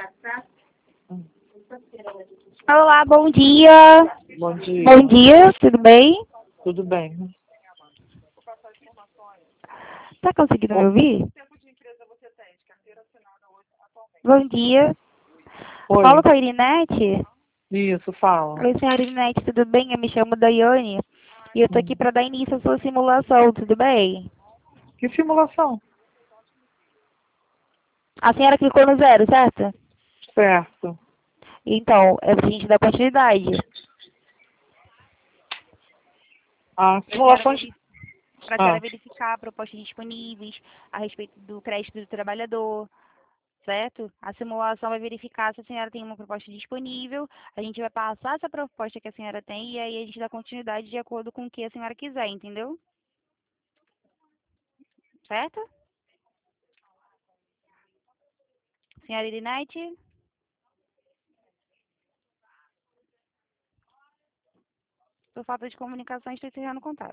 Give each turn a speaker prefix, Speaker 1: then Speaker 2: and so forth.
Speaker 1: Olá, bom dia.
Speaker 2: Bom dia.
Speaker 1: Bom dia, tudo bem?
Speaker 2: Tudo bem?
Speaker 1: Tá conseguindo me ouvir? Bom dia.
Speaker 2: Oi.
Speaker 1: Falo com a Irinete?
Speaker 2: Isso, fala.
Speaker 1: Oi, senhora Irinete, tudo bem? Eu me chamo Daiane e eu tô aqui para dar início à sua simulação, tudo bem?
Speaker 2: Que simulação?
Speaker 1: A senhora clicou no 0, certo?
Speaker 2: Certo.
Speaker 1: Então, é pra gente dar continuidade.
Speaker 2: Simulações.
Speaker 1: Para a senhora verificar propostas disponíveis a respeito do crédito do trabalhador, certo? A simulação vai verificar se a senhora tem uma proposta disponível, a gente vai passar essa proposta que a senhora tem e aí a gente dá continuidade de acordo com o que a senhora quiser, entendeu? Certo? Senhora Irinete? Por falta de comunicação, estou encerrando o contato.